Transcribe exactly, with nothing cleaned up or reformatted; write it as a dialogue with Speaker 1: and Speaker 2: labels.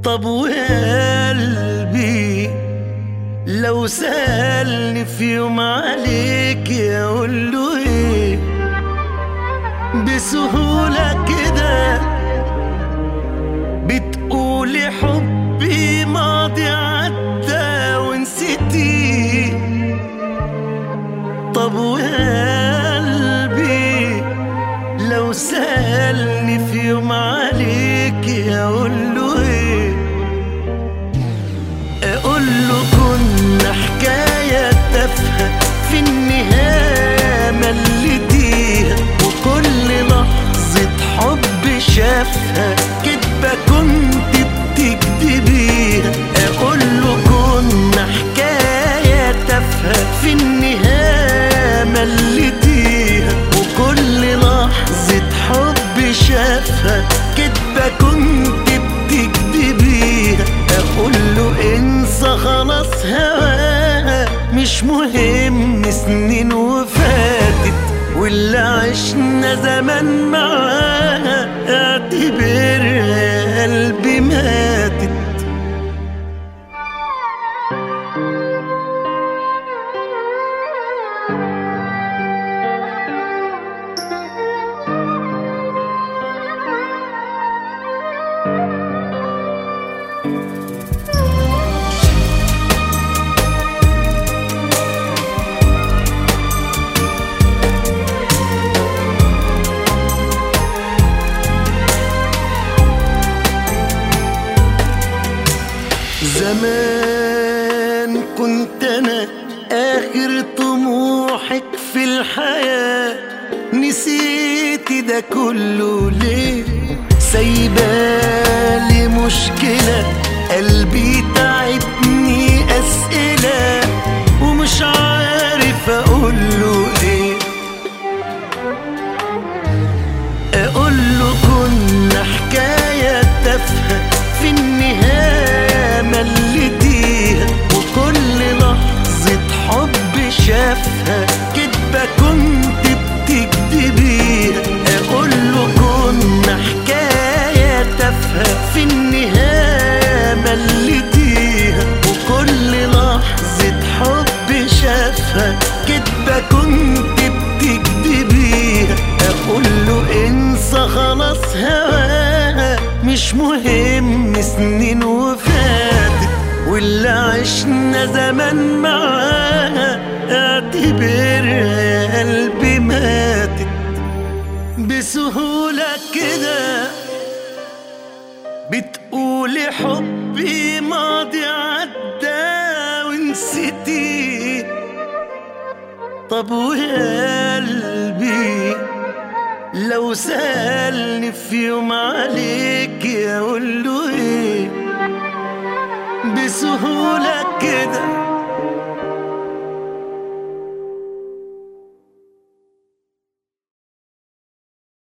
Speaker 1: طب وقلبي لو سألني في يوم عليك اقول له ايه؟ بسهولة كده بتقولي حبي ماضي عدى ونسيتي. طب وقلبي لو سألني في يوم عليك اقول له ايه؟ اقول له كنا حكاية تافهة في النهاية مليتيها، وكل لحظة حب شافها كدبة كنت بتكدبيها. اقول له كنا حكاية تافهة في النهاية مليتيها، وكل لحظة حب شافها كدبة كنت بتكدبيها. اقول له انسى خلاص هواها، مش مهم سنين وفاتت، واللي عشنا زمان معاها اعتبرها قلبي ماتت. زمان كنت انا اخر طموحك في الحياة، نسيتي ده كله ليه؟ سايبالي مشكلة قلبي تعبني اسئلة ومش عارف اقوله ايه. اقوله كنا حكاية تافهة في النهاية مليتيها، وكل لحظة حب شافها كدبة كنت بتكدبيها. اقوله كنا حكاية تافهة في النهاية مليتيها، وكل لحظة حب شافها كدبة كنت بتكدبيها. اقوله انسى خلاص هواها، مش مهم سنين وفاتت، واللي عشنا زمان معاها اعتبرها قلبي ماتت. بسهولة كده بتقولي حبي ماضي عدى ونسيتي. طب وقلبي لو سألني في يوم عليك اقول له ايه؟ بسهولة كده